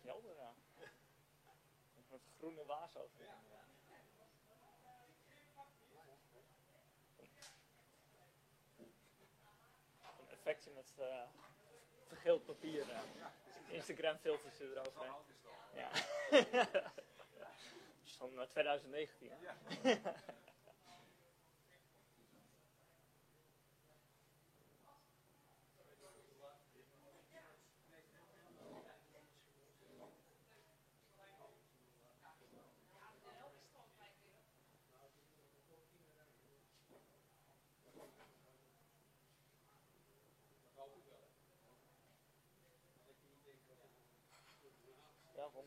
beetje helder, ja. Een soort groene waas over. Ja. Een effectje met vergeeld papier. Instagram filters erover. Ja. Dat is van 2019. Hè? Ja. Ja, rond.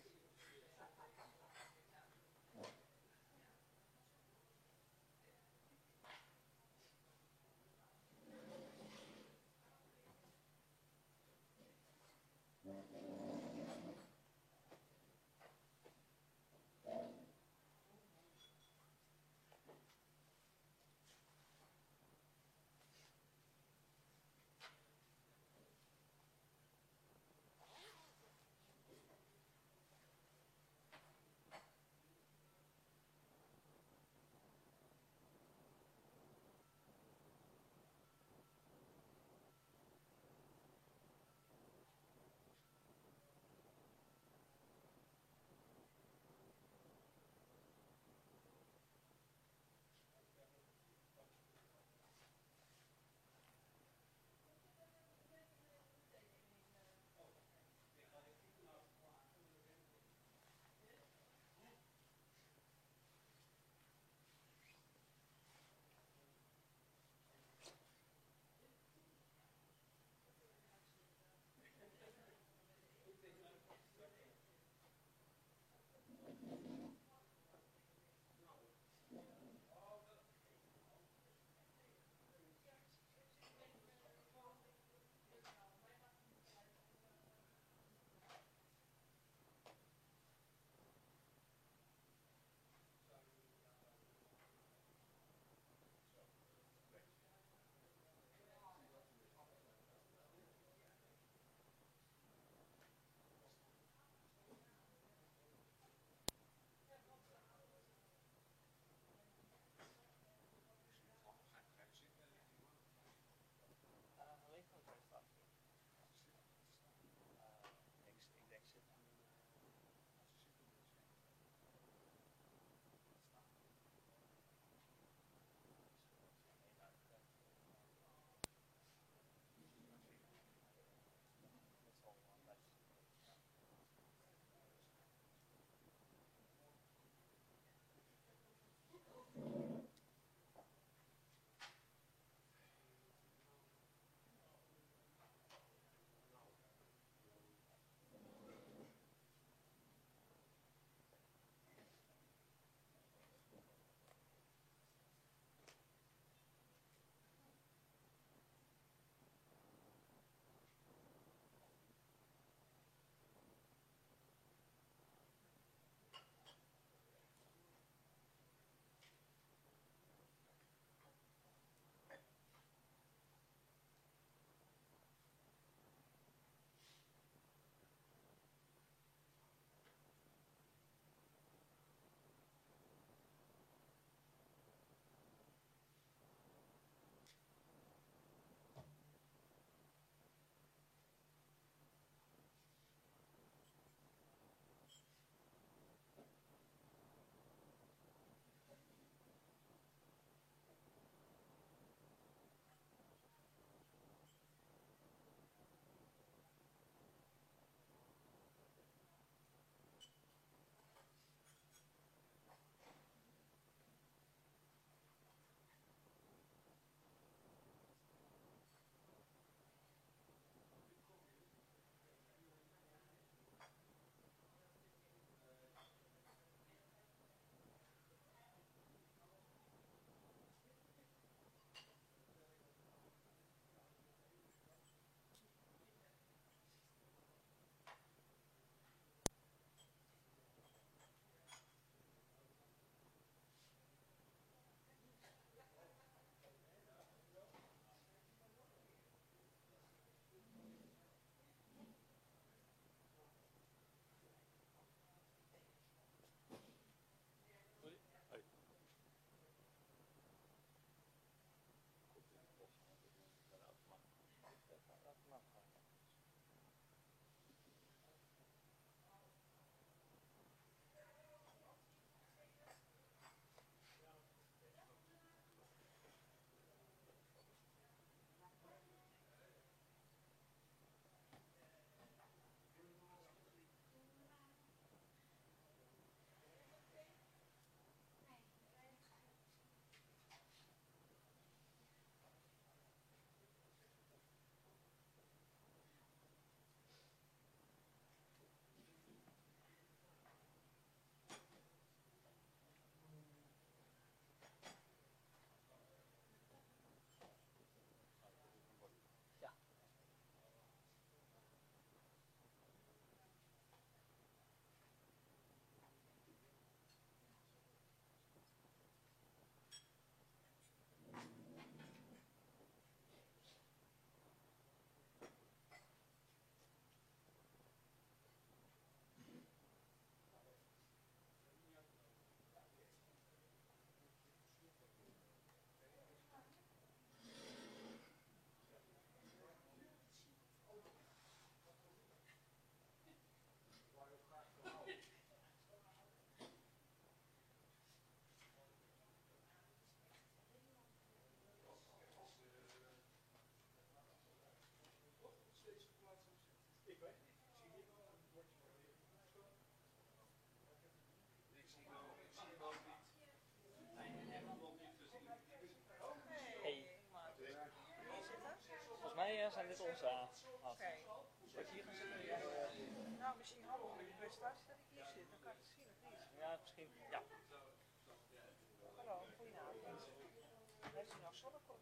met ons aan. Oké. Zal ik hier gaan zitten? Nou, misschien handig met die presentatie dat ik hier zit. Dan kan ik het zien of niet. Ja, misschien. Ja. Hallo, goedenavond. Heeft u nou zonnekop?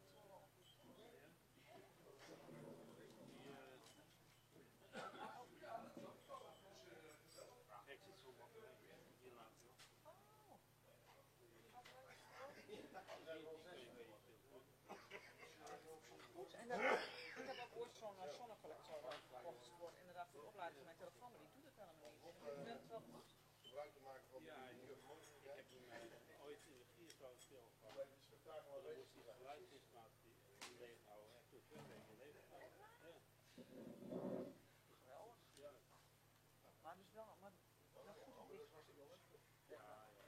Goed, en ik heb ook ooit zo'n zonnecollector gekocht voor inderdaad voor de opleiding van mijn telefoon, maar die doet het helemaal niet. Ik vind het wel goed. Gebruik te maken van de microfoon. Ik heb hem ooit in de Gierschool stilgevallen. Dan moest hij geluidsinstallatie in leven houden. Echt door 2 weken in leven houden. Ja. Geweldig. Ja. Maar dus wel goed om dicht was. Ja.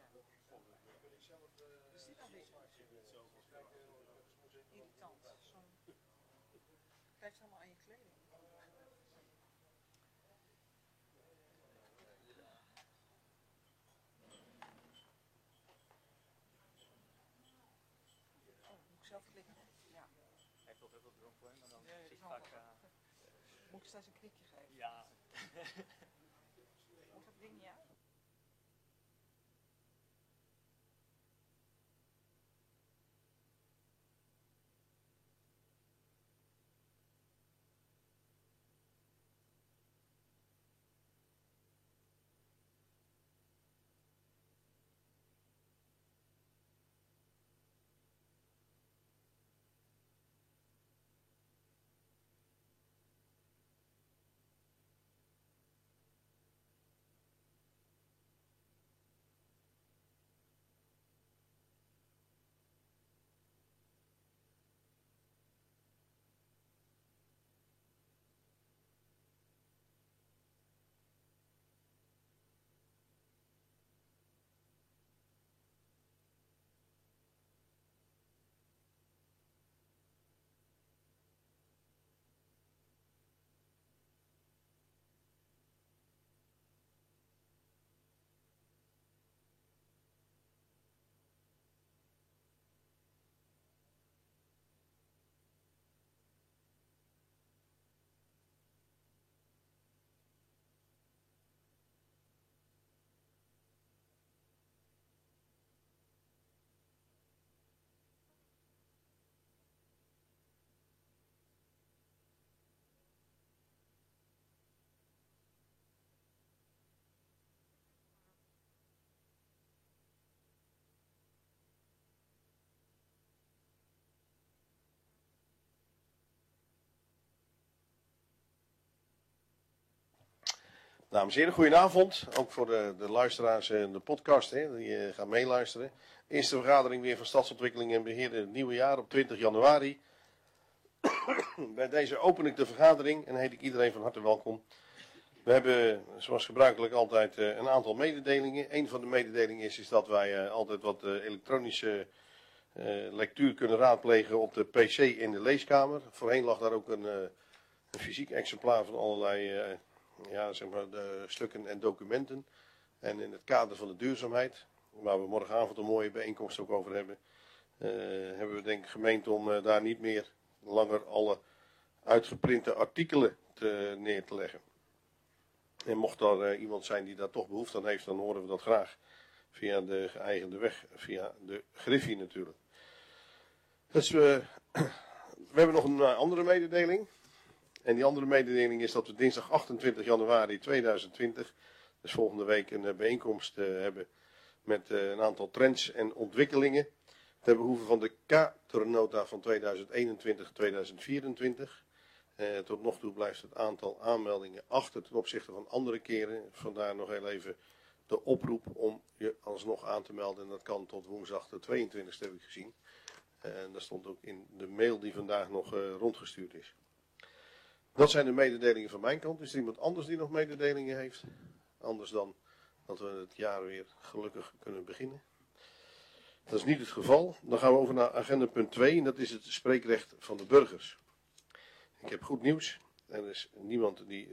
Is dit dan weer irritant? Krijg je allemaal aan je kleding. Oh, moet ik zelf klikken? Ja. Hij heeft ook heel veel dronken, maar dan Nee, zit dat vaak... is wel Moet ik straks een knikje geven? ja. Moet dat ding niet uit? Dames en heren, goedenavond. Ook voor de luisteraars en de podcast die gaan meeluisteren. Eerste vergadering weer van Stadsontwikkeling en Beheer in het nieuwe jaar op 20 januari. Bij deze open ik de vergadering en heet ik iedereen van harte welkom. We hebben zoals gebruikelijk altijd een aantal mededelingen. Een van de mededelingen is dat wij altijd wat elektronische lectuur kunnen raadplegen op de PC in de leeskamer. Voorheen lag daar ook een fysiek exemplaar van allerlei zeg maar de stukken en documenten. En in het kader van de duurzaamheid, waar we morgenavond een mooie bijeenkomst ook over hebben, hebben we denk ik gemeend om daar niet meer langer alle uitgeprinte artikelen neer te leggen. En mocht er iemand zijn die daar toch behoefte aan heeft, dan horen we dat graag via de geëigende weg, via de Griffie natuurlijk. Dus we hebben nog een andere mededeling. En die andere mededeling is dat we dinsdag 28 januari 2020, dus volgende week, een bijeenkomst hebben met een aantal trends en ontwikkelingen ten behoeve van de kadernota van 2021-2024. Tot nog toe blijft het aantal aanmeldingen achter ten opzichte van andere keren. Vandaar nog heel even de oproep om je alsnog aan te melden. En dat kan tot woensdag de 22e heb ik gezien. En dat stond ook in de mail die vandaag nog rondgestuurd is. Dat zijn de mededelingen van mijn kant. Is er iemand anders die nog mededelingen heeft? Anders dan dat we het jaar weer gelukkig kunnen beginnen. Dat is niet het geval. Dan gaan we over naar agenda punt 2. En dat is het spreekrecht van de burgers. Ik heb goed nieuws. Er is niemand die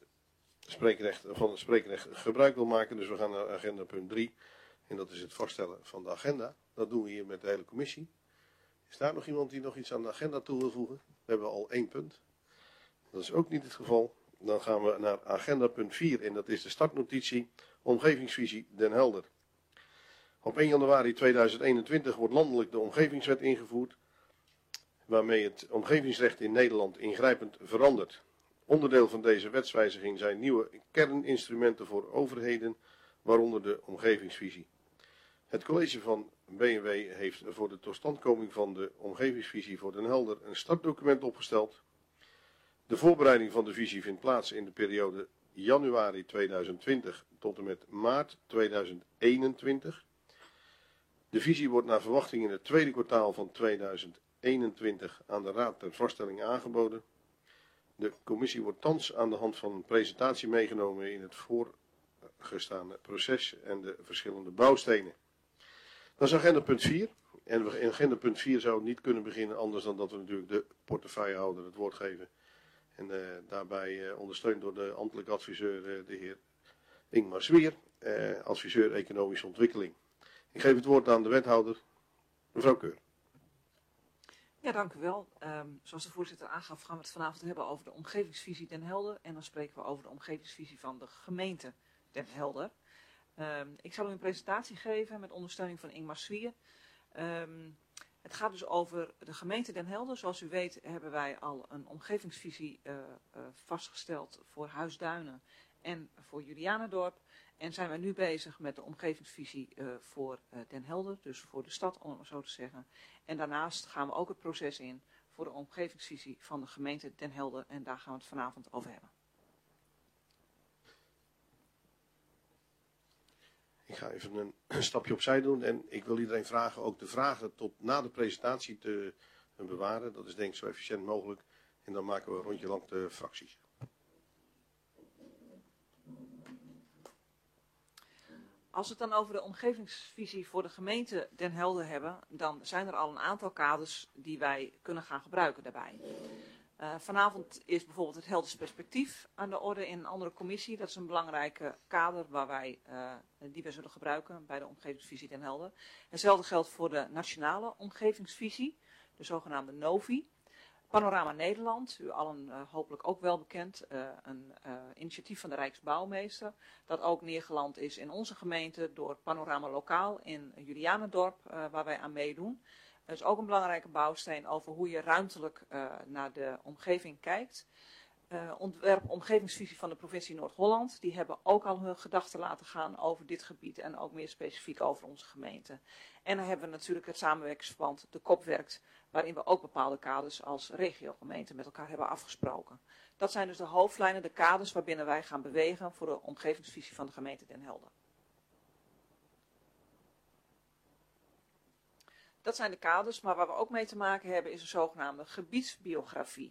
van het spreekrecht gebruik wil maken. Dus we gaan naar agenda punt 3. En dat is het vaststellen van de agenda. Dat doen we hier met de hele commissie. Is daar nog iemand die nog iets aan de agenda toe wil voegen? We hebben al 1 punt. Dat is ook niet het geval. Dan gaan we naar agenda punt 4 en dat is de startnotitie Omgevingsvisie Den Helder. Op 1 januari 2021 wordt landelijk de Omgevingswet ingevoerd, waarmee het omgevingsrecht in Nederland ingrijpend verandert. Onderdeel van deze wetswijziging zijn nieuwe kerninstrumenten voor overheden, waaronder de omgevingsvisie. Het college van B&W heeft voor de totstandkoming van de omgevingsvisie voor Den Helder een startdocument opgesteld. De voorbereiding van de visie vindt plaats in de periode januari 2020 tot en met maart 2021. De visie wordt naar verwachting in het tweede kwartaal van 2021 aan de Raad ter vaststelling aangeboden. De commissie wordt thans aan de hand van een presentatie meegenomen in het voorgestaande proces en de verschillende bouwstenen. Dat is agenda punt 4. En in agenda punt 4 zou het niet kunnen beginnen anders dan dat we natuurlijk de portefeuillehouder het woord geven. En daarbij ondersteund door de ambtelijk adviseur, de heer Ingmar Zwier, adviseur economische ontwikkeling. Ik geef het woord aan de wethouder, mevrouw Keur. Ja, dank u wel. Zoals de voorzitter aangaf, gaan we het vanavond hebben over de omgevingsvisie Den Helder. En dan spreken we over de omgevingsvisie van de gemeente Den Helder. Ik zal u een presentatie geven met ondersteuning van Ingmar Zwier. Het gaat dus over de gemeente Den Helder. Zoals u weet hebben wij al een omgevingsvisie vastgesteld voor Huisduinen en voor Julianendorp. En zijn wij nu bezig met de omgevingsvisie voor Den Helder, dus voor de stad om het maar zo te zeggen. En daarnaast gaan we ook het proces in voor de omgevingsvisie van de gemeente Den Helder en daar gaan we het vanavond over hebben. Ik ga even een stapje opzij doen en ik wil iedereen vragen ook de vragen tot na de presentatie te bewaren. Dat is denk ik zo efficiënt mogelijk en dan maken we een rondje lang de fracties. Als we het dan over de omgevingsvisie voor de gemeente Den Helder hebben, dan zijn er al een aantal kaders die wij kunnen gaan gebruiken daarbij. Vanavond is bijvoorbeeld het Helders perspectief aan de orde in een andere commissie. Dat is een belangrijke kader die we zullen gebruiken bij de omgevingsvisie Den Helder. Hetzelfde geldt voor de nationale omgevingsvisie, de zogenaamde NOVI. Panorama Nederland, u allen hopelijk ook wel bekend, een initiatief van de Rijksbouwmeester, dat ook neergeland is in onze gemeente door Panorama Lokaal in Julianendorp, waar wij aan meedoen. Dat is ook een belangrijke bouwsteen over hoe je ruimtelijk naar de omgeving kijkt. Ontwerp omgevingsvisie van de provincie Noord-Holland, die hebben ook al hun gedachten laten gaan over dit gebied en ook meer specifiek over onze gemeente. En dan hebben we natuurlijk het samenwerkingsverband De Kop Werkt, waarin we ook bepaalde kaders als regiogemeente met elkaar hebben afgesproken. Dat zijn dus de hoofdlijnen, de kaders waarbinnen wij gaan bewegen voor de omgevingsvisie van de gemeente Den Helder. Dat zijn de kaders, maar waar we ook mee te maken hebben is een zogenaamde gebiedsbiografie.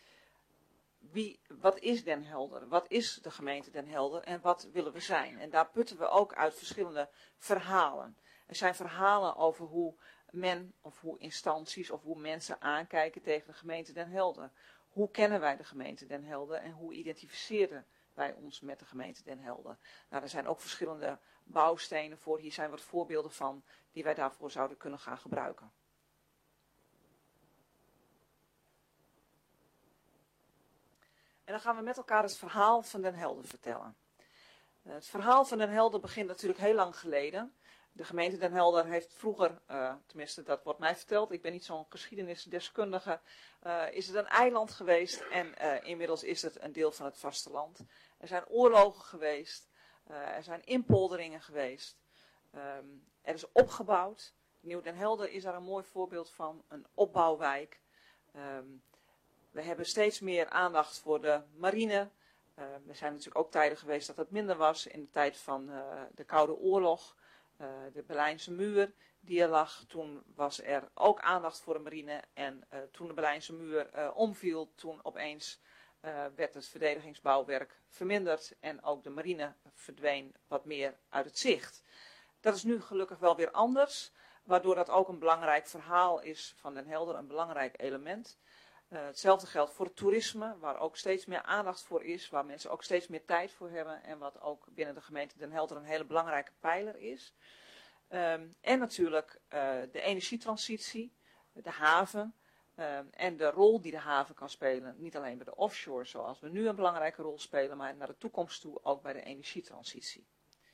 Wat is Den Helder? Wat is de gemeente Den Helder en wat willen we zijn? En daar putten we ook uit verschillende verhalen. Er zijn verhalen over hoe men of hoe instanties of hoe mensen aankijken tegen de gemeente Den Helder. Hoe kennen wij de gemeente Den Helder en hoe identificeren wij ons met de gemeente Den Helder? Nou, er zijn ook verschillende bouwstenen voor. Hier zijn wat voorbeelden van die wij daarvoor zouden kunnen gaan gebruiken. En dan gaan we met elkaar het verhaal van Den Helder vertellen. Het verhaal van Den Helder begint natuurlijk heel lang geleden. De gemeente Den Helder heeft vroeger, tenminste dat wordt mij verteld, ik ben niet zo'n geschiedenisdeskundige, is het een eiland geweest en inmiddels is het een deel van het vasteland. Er zijn oorlogen geweest, er zijn inpolderingen geweest, er is opgebouwd. Nieuw Den Helder is daar een mooi voorbeeld van, een opbouwwijk. We hebben steeds meer aandacht voor de marine. Er zijn natuurlijk ook tijden geweest dat het minder was in de tijd van de Koude Oorlog. De Berlijnse muur die er lag, toen was er ook aandacht voor de marine. En toen de Berlijnse muur omviel, toen opeens werd het verdedigingsbouwwerk verminderd. En ook de marine verdween wat meer uit het zicht. Dat is nu gelukkig wel weer anders, waardoor dat ook een belangrijk verhaal is van Den Helder, een belangrijk element. Hetzelfde geldt voor het toerisme, waar ook steeds meer aandacht voor is, waar mensen ook steeds meer tijd voor hebben en wat ook binnen de gemeente Den Helder een hele belangrijke pijler is. En natuurlijk de energietransitie, de haven, En de rol die de haven kan spelen, niet alleen bij de offshore zoals we nu een belangrijke rol spelen, maar naar de toekomst toe ook bij de energietransitie.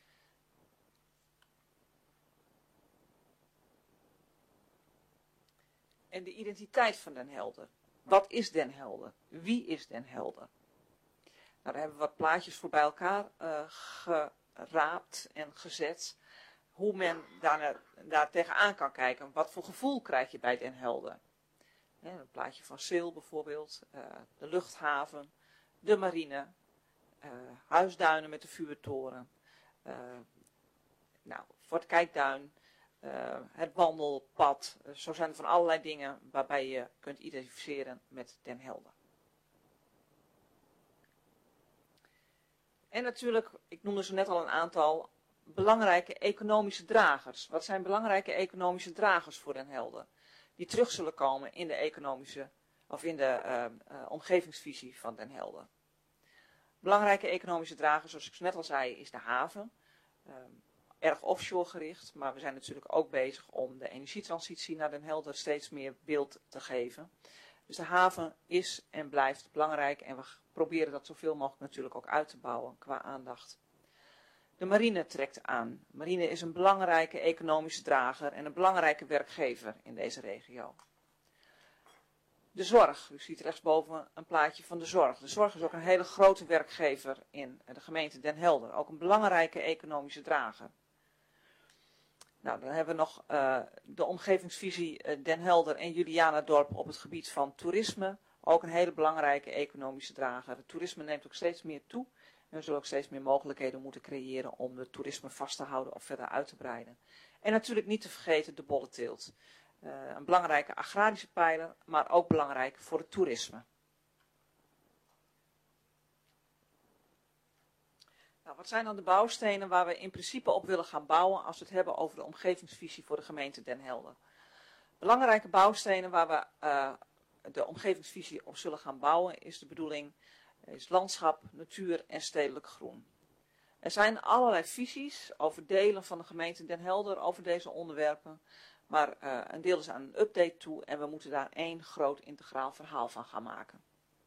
En de identiteit van Den Helder. Wat is Den Helder? Wie is Den Helder? Nou, daar hebben we wat plaatjes voor bij elkaar geraapt en gezet. Hoe men daar tegenaan kan kijken. Wat voor gevoel krijg je bij Den Helder? Een plaatje van Sail bijvoorbeeld. De luchthaven. De marine. Huisduinen met de vuurtoren. Fort Kijkduin. Het wandelpad. Zo zijn er van allerlei dingen waarbij je kunt identificeren met Den Helder. En natuurlijk, ik noemde zo net al een aantal belangrijke economische dragers. Wat zijn belangrijke economische dragers voor Den Helder? Die terug zullen komen in de economische, of in de omgevingsvisie van Den Helder. Belangrijke economische dragers, zoals ik zo net al zei, is de haven. Erg offshore gericht, maar we zijn natuurlijk ook bezig om de energietransitie naar Den Helder steeds meer beeld te geven. Dus de haven is en blijft belangrijk en we proberen dat zoveel mogelijk natuurlijk ook uit te bouwen qua aandacht. De marine trekt aan. Marine is een belangrijke economische drager en een belangrijke werkgever in deze regio. De zorg. U ziet rechtsboven een plaatje van de zorg. De zorg is ook een hele grote werkgever in de gemeente Den Helder. Ook een belangrijke economische drager. Nou, dan hebben we nog de omgevingsvisie Den Helder en Julianadorp op het gebied van toerisme. Ook een hele belangrijke economische drager. Het toerisme neemt ook steeds meer toe. En we zullen ook steeds meer mogelijkheden moeten creëren om het toerisme vast te houden of verder uit te breiden. En natuurlijk niet te vergeten de bollenteelt. Een belangrijke agrarische pijler, maar ook belangrijk voor het toerisme. Nou, wat zijn dan de bouwstenen waar we in principe op willen gaan bouwen als we het hebben over de omgevingsvisie voor de gemeente Den Helder? Belangrijke bouwstenen waar we de omgevingsvisie op zullen gaan bouwen is de bedoeling, is landschap, natuur en stedelijk groen. Er zijn allerlei visies over delen van de gemeente Den Helder over deze onderwerpen, maar een deel is aan een update toe en we moeten daar één groot integraal verhaal van gaan maken.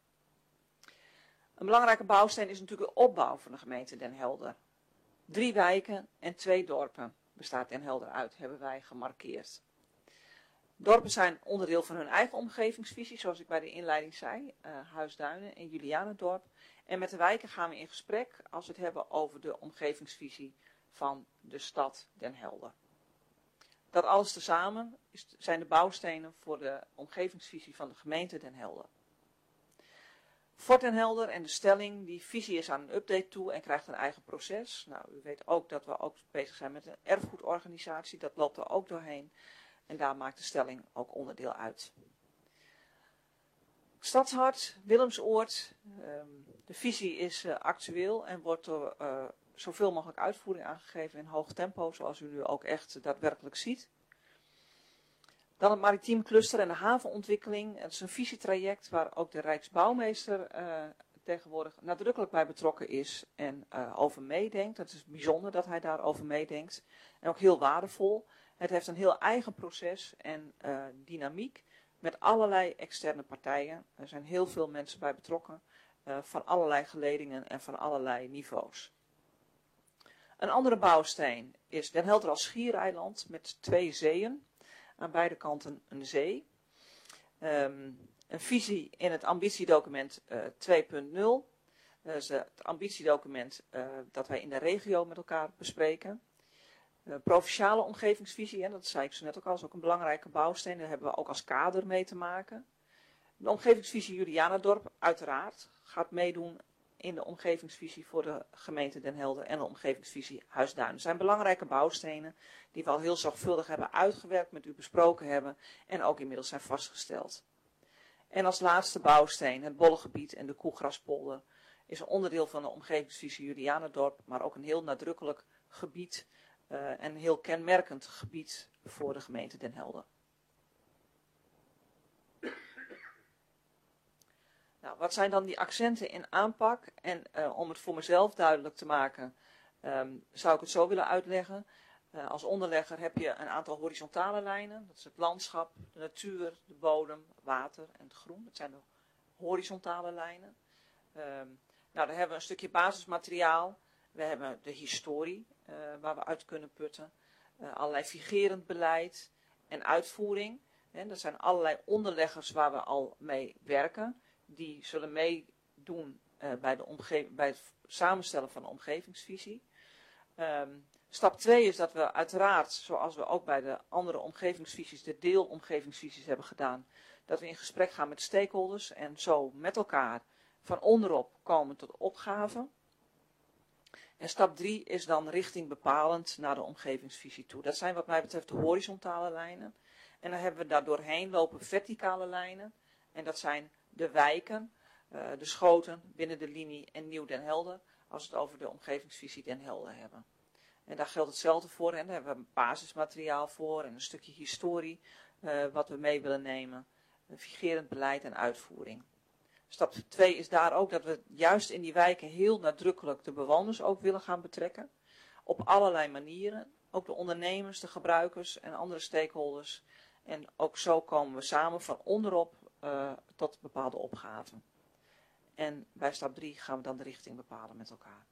Een belangrijke bouwsteen is natuurlijk de opbouw van de gemeente Den Helder. 3 wijken en 2 dorpen bestaat Den Helder uit, hebben wij gemarkeerd. Dorpen zijn onderdeel van hun eigen omgevingsvisie, zoals ik bij de inleiding zei, Huisduinen en Julianadorp. En met de wijken gaan we in gesprek als we het hebben over de omgevingsvisie van de stad Den Helder. Dat alles tezamen zijn de bouwstenen voor de omgevingsvisie van de gemeente Den Helder. Fort Den Helder en de stelling, die visie is aan een update toe en krijgt een eigen proces. Nou, u weet ook dat we ook bezig zijn met een erfgoedorganisatie, dat loopt er ook doorheen. En daar maakt de stelling ook onderdeel uit. Stadshart, Willemsoord, de visie is actueel en wordt door zoveel mogelijk uitvoering aangegeven in hoog tempo, zoals u nu ook echt daadwerkelijk ziet. Dan het maritiem cluster en de havenontwikkeling. Het is een visietraject waar ook de Rijksbouwmeester tegenwoordig nadrukkelijk bij betrokken is en over meedenkt. Het is bijzonder dat hij daarover meedenkt en ook heel waardevol. Het heeft een heel eigen proces en dynamiek met allerlei externe partijen. Er zijn heel veel mensen bij betrokken, van allerlei geledingen en van allerlei niveaus. Een andere bouwsteen is Den Helder als schiereiland met 2 zeeën. Aan beide kanten een zee. Een visie in het ambitiedocument 2.0. Dat is het ambitiedocument dat wij in de regio met elkaar bespreken. Provinciale omgevingsvisie, en dat zei ik zo net ook al, is ook een belangrijke bouwsteen. Daar hebben we ook als kader mee te maken. De omgevingsvisie Julianadorp, uiteraard, gaat meedoen in de omgevingsvisie voor de gemeente Den Helder en de omgevingsvisie Huisduinen. Het zijn belangrijke bouwstenen die we al heel zorgvuldig hebben uitgewerkt, met u besproken hebben en ook inmiddels zijn vastgesteld. En als laatste bouwsteen het Bollengebied en de Koegraspolder is een onderdeel van de omgevingsvisie Julianadorp, maar ook een heel nadrukkelijk gebied en een heel kenmerkend gebied voor de gemeente Den Helder. Nou, wat zijn dan die accenten in aanpak? En om het voor mezelf duidelijk te maken, zou ik het zo willen uitleggen. Als onderlegger heb je een aantal horizontale lijnen. Dat is het landschap, de natuur, de bodem, water en het groen. Dat zijn de horizontale lijnen. Nou, dan hebben we een stukje basismateriaal. We hebben de historie waar we uit kunnen putten. Allerlei figerend beleid en uitvoering. Dat zijn allerlei onderleggers waar we al mee werken. Die zullen meedoen bij het samenstellen van de omgevingsvisie. Stap 2 is dat we uiteraard, zoals we ook bij de andere omgevingsvisies, de deelomgevingsvisies hebben gedaan, dat we in gesprek gaan met stakeholders en zo met elkaar van onderop komen tot opgaven. En stap 3 is dan richtingbepalend naar de omgevingsvisie toe. Dat zijn wat mij betreft de horizontale lijnen. En dan hebben we daar doorheen lopen verticale lijnen. En dat zijn de wijken, de Schoten, binnen de linie en Nieuw Den Helder, als we het over de omgevingsvisie Den Helder hebben. En daar geldt hetzelfde voor. En daar hebben we basismateriaal voor en een stukje historie wat we mee willen nemen. Figerend beleid en uitvoering. Stap 2 is daar ook dat we juist in die wijken heel nadrukkelijk de bewoners ook willen gaan betrekken. Op allerlei manieren. Ook de ondernemers, de gebruikers en andere stakeholders. En ook zo komen we samen van onderop tot bepaalde opgaven. En bij stap 3 gaan we dan de richting bepalen met elkaar.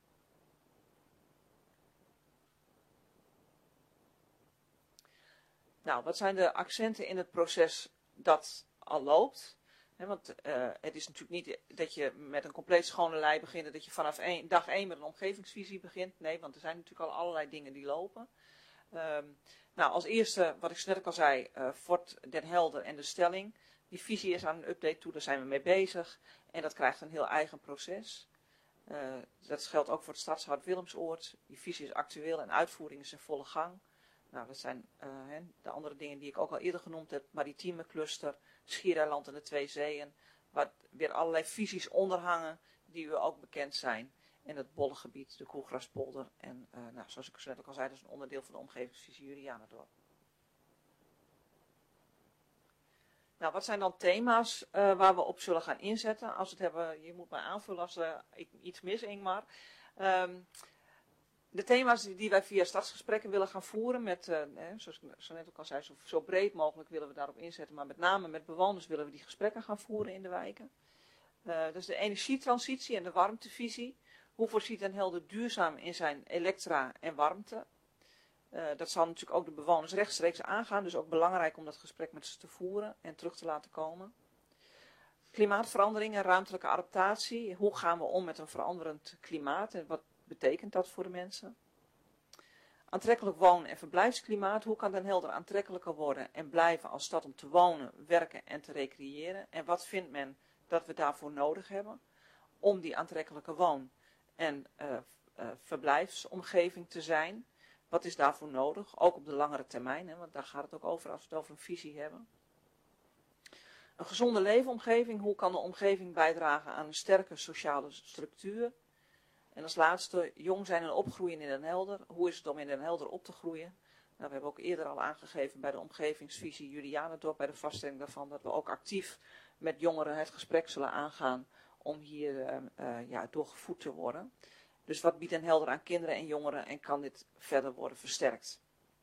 Nou, wat zijn de accenten in het proces dat al loopt? Want het is natuurlijk niet dat je met een compleet schone lei begint en dat je vanaf dag 1 met een omgevingsvisie begint. Nee, want er zijn natuurlijk al allerlei dingen die lopen. Nou, als eerste, wat ik net ook al zei, Fort Den Helder en de stelling. Die visie is aan een update toe, daar zijn we mee bezig. En dat krijgt een heel eigen proces. Dat geldt ook voor het Stadshart Willemsoord. Die visie is actueel en uitvoering is in volle gang. Nou, dat zijn de andere dingen die ik ook al eerder genoemd heb. Maritieme cluster, Schiereiland en de Twee Zeeën. Waar weer allerlei visies onderhangen die u ook bekend zijn. En het Bollengebied, de Koelgraspolder. En nou, zoals ik zo net ook al zei, dat is een onderdeel van de omgevingsvisie Julianendorp. Nou, wat zijn dan thema's waar we op zullen gaan inzetten? Als we het hebben, je moet mij aanvullen als ik iets mis, Ingmar. De thema's die wij via stadsgesprekken willen gaan voeren, zoals ik zo net ook al zei, zo breed mogelijk willen we daarop inzetten. Maar met name met bewoners willen we die gesprekken gaan voeren in de wijken. Dat is de energietransitie en de warmtevisie. Hoe voorziet Den Helder duurzaam in zijn elektra en warmte? Dat zal natuurlijk ook de bewoners rechtstreeks aangaan. Dus ook belangrijk om dat gesprek met ze te voeren en terug te laten komen. Klimaatverandering en ruimtelijke adaptatie. Hoe gaan we om met een veranderend klimaat en wat betekent dat voor de mensen? Aantrekkelijk woon- en verblijfsklimaat. Hoe kan Den Helder aantrekkelijker worden en blijven als stad om te wonen, werken en te recreëren? En wat vindt men dat we daarvoor nodig hebben om die aantrekkelijke woon- en verblijfsomgeving te zijn? Wat is daarvoor nodig? Ook op de langere termijn, want daar gaat het ook over als we het over een visie hebben. Een gezonde leefomgeving. Hoe kan de omgeving bijdragen aan een sterke sociale structuur? En als laatste, jong zijn en opgroeien in Den Helder. Hoe is het om in Den Helder op te groeien? Nou, we hebben ook eerder al aangegeven bij de omgevingsvisie Julianendorp, bij de vaststelling daarvan, dat we ook actief met jongeren het gesprek zullen aangaan om hier doorgevoed te worden. Dus wat biedt Den Helder aan kinderen en jongeren en kan dit verder worden versterkt?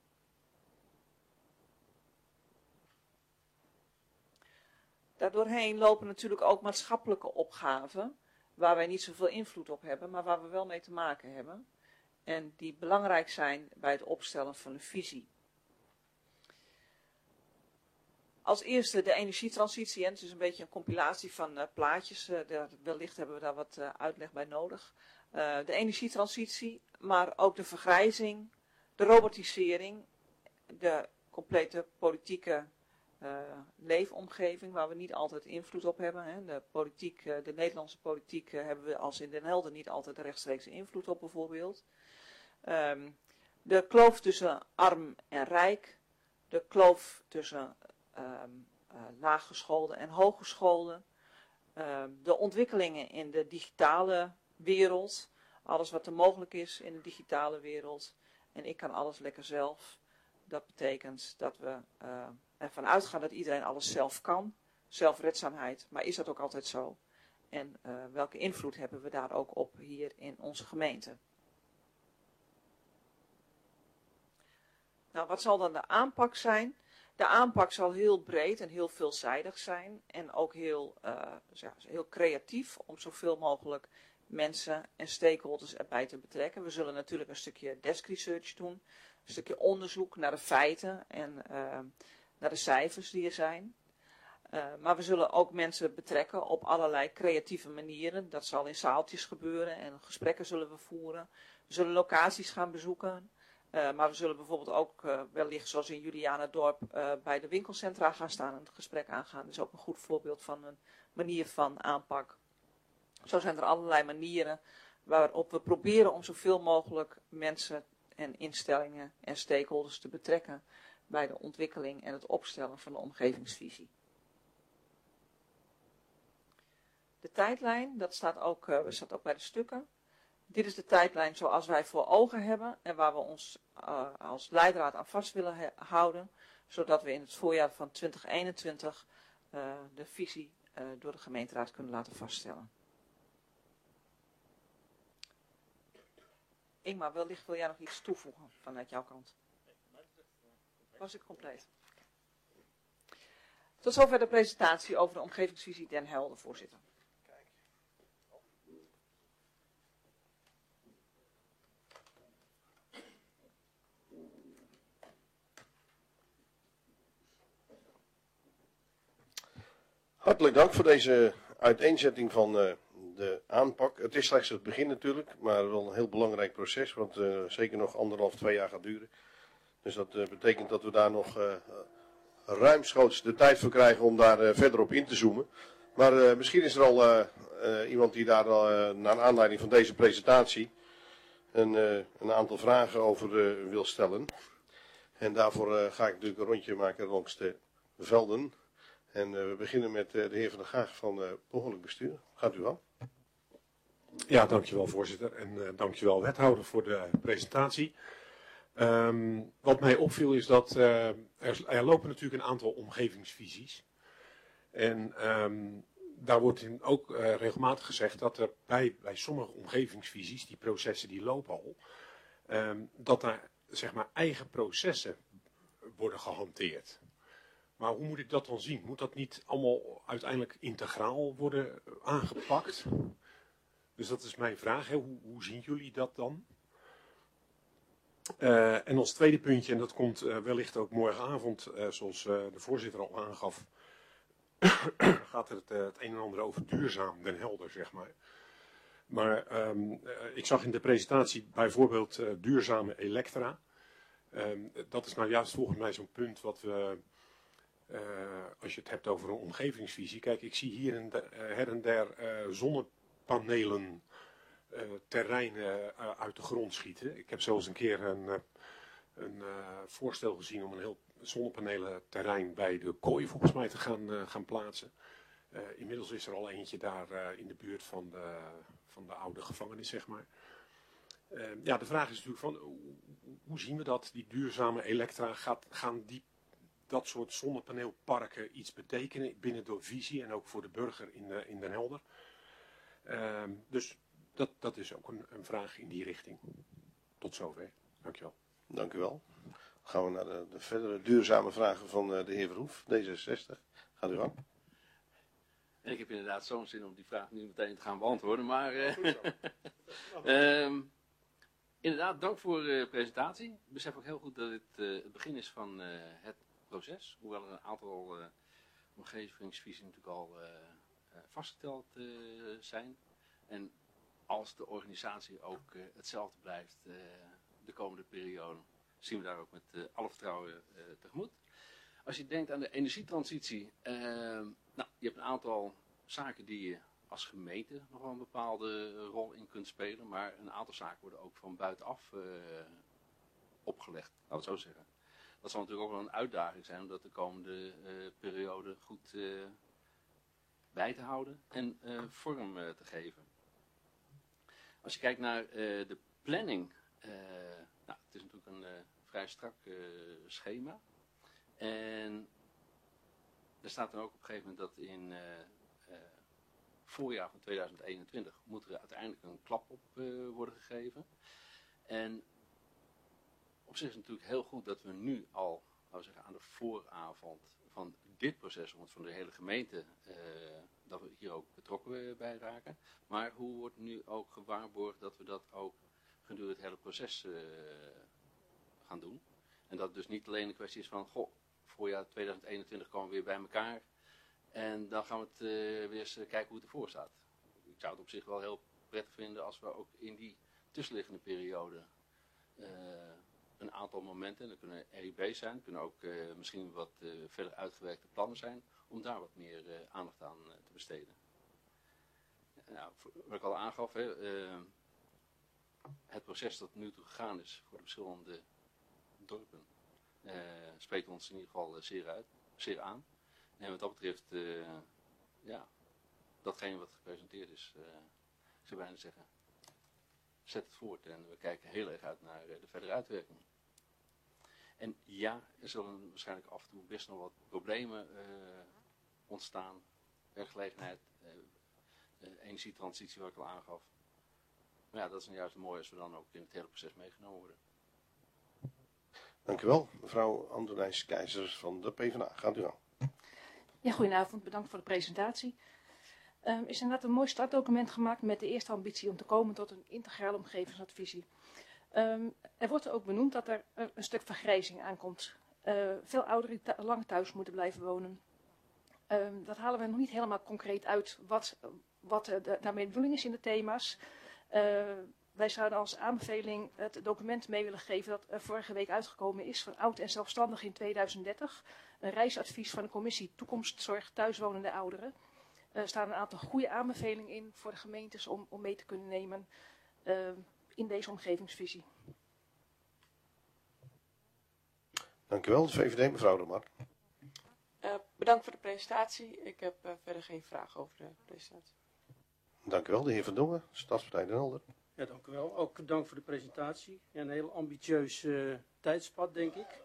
Daardoorheen lopen natuurlijk ook maatschappelijke opgaven, waar wij niet zoveel invloed op hebben, maar waar we wel mee te maken hebben. En die belangrijk zijn bij het opstellen van een visie. Als eerste de energietransitie. En het is een beetje een compilatie van plaatjes. Wellicht hebben we daar wat uitleg bij nodig. De energietransitie, maar ook de vergrijzing, de robotisering, de complete politieke leefomgeving waar we niet altijd invloed op hebben. Hè. De Nederlandse politiek hebben we als in Den Helder niet altijd rechtstreeks invloed op bijvoorbeeld. De kloof tussen arm en rijk, de kloof tussen laaggeschoolden en hooggeschoolden, de ontwikkelingen in de digitale wereld, alles wat er mogelijk is in de digitale wereld. En ik kan alles lekker zelf. Dat betekent dat we ervan uitgaan dat iedereen alles zelf kan. Zelfredzaamheid, maar is dat ook altijd zo? En welke invloed hebben we daar ook op hier in onze gemeente? Nou, wat zal dan de aanpak zijn? De aanpak zal heel breed en heel veelzijdig zijn en ook heel creatief om zoveel mogelijk mensen en stakeholders erbij te betrekken. We zullen natuurlijk een stukje desk research doen, een stukje onderzoek naar de feiten en naar de cijfers die er zijn. Maar we zullen ook mensen betrekken op allerlei creatieve manieren. Dat zal in zaaltjes gebeuren en gesprekken zullen we voeren. We zullen locaties gaan bezoeken. Maar we zullen bijvoorbeeld ook wellicht zoals in Julianadorp bij de winkelcentra gaan staan en het gesprek aangaan. Dat is ook een goed voorbeeld van een manier van aanpak. Zo zijn er allerlei manieren waarop we proberen om zoveel mogelijk mensen en instellingen en stakeholders te betrekken bij de ontwikkeling en het opstellen van de omgevingsvisie. De tijdlijn, dat staat ook bij de stukken. Dit is de tijdlijn zoals wij voor ogen hebben en waar we ons als leidraad aan vast willen houden, zodat we in het voorjaar van 2021 de visie door de gemeenteraad kunnen laten vaststellen. Ingmar, wellicht wil jij nog iets toevoegen vanuit jouw kant? Was ik compleet? Tot zover de presentatie over de omgevingsvisie Den Helder, voorzitter. Hartelijk dank voor deze uiteenzetting van de aanpak. Het is slechts het begin natuurlijk, maar wel een heel belangrijk proces, wat zeker nog 1,5, 2 jaar gaat duren. Dus dat betekent dat we daar nog ruimschoots de tijd voor krijgen om daar verder op in te zoomen. Maar misschien is er al iemand die daar naar aanleiding van deze presentatie een aantal vragen over wil stellen. En daarvoor ga ik natuurlijk een rondje maken langs de velden. En we beginnen met de heer Van der Gaag van Behoorlijk Bestuur. Gaat u al? Ja, dankjewel voorzitter en dankjewel wethouder voor de presentatie. Wat mij opviel is dat er lopen natuurlijk een aantal omgevingsvisies. En daar wordt ook regelmatig gezegd dat er bij sommige omgevingsvisies, die processen die lopen al, dat daar zeg maar eigen processen worden gehanteerd. Maar hoe moet ik dat dan zien? Moet dat niet allemaal uiteindelijk integraal worden aangepakt? Dus dat is mijn vraag. Hè? Hoe zien jullie dat dan? En als tweede puntje, en dat komt wellicht ook morgenavond, zoals de voorzitter al aangaf, gaat het een en ander over duurzaam Den Helder, zeg maar. Maar ik zag in de presentatie bijvoorbeeld duurzame elektra. Dat is nou juist volgens mij zo'n punt wat we, als je het hebt over een omgevingsvisie. Kijk, ik zie hier her en der zonnepanelen terreinen uit de grond schieten. Ik heb zelfs een keer een voorstel gezien om een heel zonnepanelen terrein bij de Kooi volgens mij te gaan plaatsen. Inmiddels is er al eentje daar in de buurt van de oude gevangenis, zeg maar. Ja, de vraag is natuurlijk van, hoe zien we dat? Die duurzame elektra, gaan dat soort zonnepaneelparken iets betekenen binnen de visie en ook voor de burger in Den Helder? Dus dat is ook een vraag in die richting. Tot zover. Dankjewel. Dank u wel. Dan gaan we naar de verdere duurzame vragen van de heer Verhoef, D66. Gaat u gang. En ik heb inderdaad zo'n zin om die vraag nu meteen te gaan beantwoorden. Maar inderdaad, dank voor de presentatie. Ik besef ook heel goed dat dit het begin is van het proces. Hoewel er een aantal omgevingsvisies natuurlijk al vastgesteld zijn. En als de organisatie ook hetzelfde blijft de komende periode, zien we daar ook met alle vertrouwen tegemoet. Als je denkt aan de energietransitie, nou, je hebt een aantal zaken die je als gemeente nog wel een bepaalde rol in kunt spelen, maar een aantal zaken worden ook van buitenaf opgelegd, laten we het zo zeggen. Dat zal natuurlijk ook wel een uitdaging zijn om dat de komende periode goed bij te houden en vorm te geven. Als je kijkt naar de planning, nou, het is natuurlijk een vrij strak schema. En er staat dan ook op een gegeven moment dat in voorjaar van 2021 moet er uiteindelijk een klap op worden gegeven. En Op zich is het natuurlijk heel goed dat we nu al, laten we zeggen, aan de vooravond van dit proces, want van de hele gemeente, dat we hier ook betrokken bij raken. Maar hoe wordt nu ook gewaarborgd dat we dat ook gedurende het hele proces gaan doen? En dat het dus niet alleen een kwestie is van, goh, voorjaar 2021 komen we weer bij elkaar en dan gaan we het weer eens kijken hoe het ervoor staat. Ik zou het op zich wel heel prettig vinden als we ook in die tussenliggende periode een aantal momenten, dat kunnen RIB's zijn, kunnen ook misschien wat verder uitgewerkte plannen zijn, om daar wat meer aandacht aan te besteden. Nou, wat ik al aangaf, het proces dat nu toe gegaan is voor de verschillende dorpen, spreekt ons in ieder geval zeer aan. En wat dat betreft, ja, datgene wat gepresenteerd is, ik zou bijna zeggen, zet het voort en we kijken heel erg uit naar de verdere uitwerking. En ja, er zullen waarschijnlijk af en toe best nog wat problemen ontstaan. Werkgelegenheid, energietransitie wat ik al aangaf. Maar ja, dat is nou juist mooi als we dan ook in het hele proces meegenomen worden. Dank u wel, mevrouw Andronijs-Keizers van de PvdA. Gaat u aan. Ja, goedenavond. Bedankt voor de presentatie. Is inderdaad een mooi startdocument gemaakt met de eerste ambitie om te komen tot een integrale omgevingsadvisie. Er wordt er ook benoemd dat er een stuk vergrijzing aankomt. Veel ouderen die lang thuis moeten blijven wonen. Dat halen we nog niet helemaal concreet uit wat daarmee de bedoeling is in de thema's. Wij zouden als aanbeveling het document mee willen geven dat vorige week uitgekomen is van Oud en Zelfstandig in 2030. Een reisadvies van de commissie Toekomstzorg thuiswonende ouderen. Er staan een aantal goede aanbevelingen in voor de gemeentes om mee te kunnen nemen in deze omgevingsvisie. Dank u wel, de VVD, mevrouw de Mar. Bedankt voor de presentatie. Ik heb verder geen vragen over de presentatie. Dank u wel, de heer Van Dongen, Stadspartij Den Helder. Ja, dank u wel. Ook dank voor de presentatie. Ja, een heel ambitieus tijdspad, denk ik.